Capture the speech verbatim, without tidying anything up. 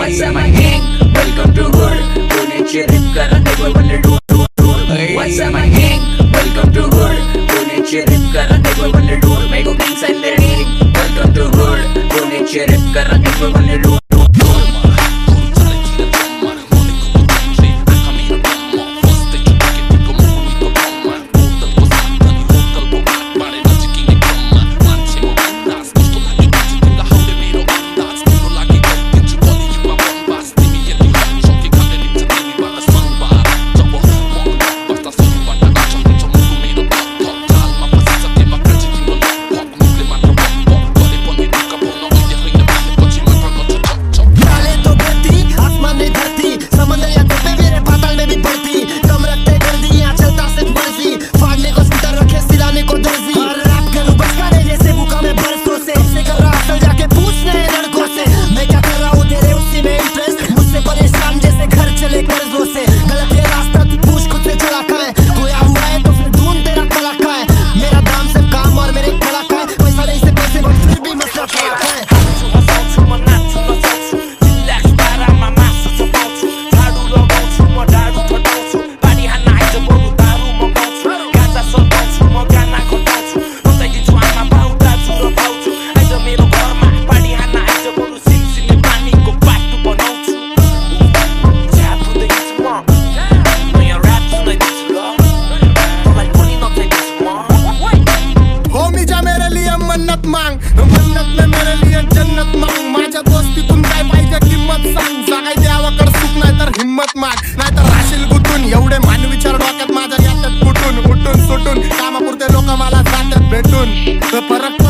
What's up my gang? Welcome to Hood. पुण्याचे rap कराने boy बनले ढोल ढोल. What's up my gang? Welcome to Hood. पुण्याचे rap कराने boy बनले ढोल. मेरे gangs and their gang. Welcome to Hood. पुण्याचे rap कराने boy बनले ढोल. मन्नत में मेरे लिए जन्नत मांग माझ्या दोस्तीतून काय पाहिजे किंमत सांग जागाय देवाकडे सुख नाही तर हिम्मत माग नाही तर राशील गुतून एवढे मान विचार डोक्यात माझ्या याच्यात कुठून उठून सुटून कामापुरते लोक मला जातात भेटून फरक